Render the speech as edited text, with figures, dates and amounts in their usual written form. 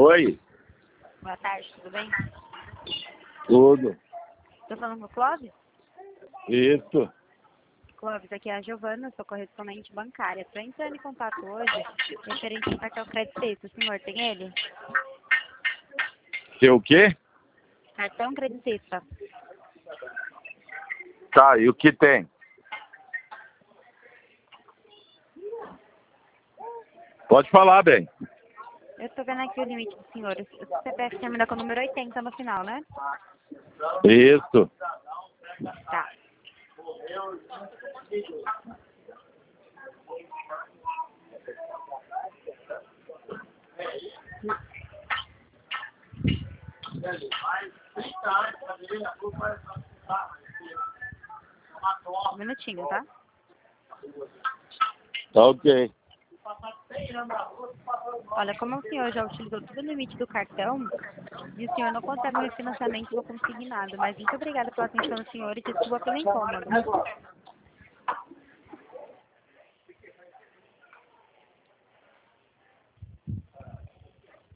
Oi, Boa tarde, tudo bem? tudo. Estou falando com o Clóvis? Isso. Clóvis, aqui é a Giovana, sou correspondente bancária. Estou entrando em contato hoje referente ao cartão Crédito Safe. O senhor tem ele? Seu o quê? Cartão Crédito Safe. Tá, e o que tem? Pode falar, bem. Eu estou vendo aqui o limite do senhor. O CPF termina com o número 80 no final, né? Isso. Tá. Um minutinho, tá? Tá ok. Olha, como o senhor já utilizou todo o limite do cartão e o senhor não consegue um refinanciamento, não vou conseguir nada. Mas muito obrigada pela atenção do senhor e desculpa pelo incômodo.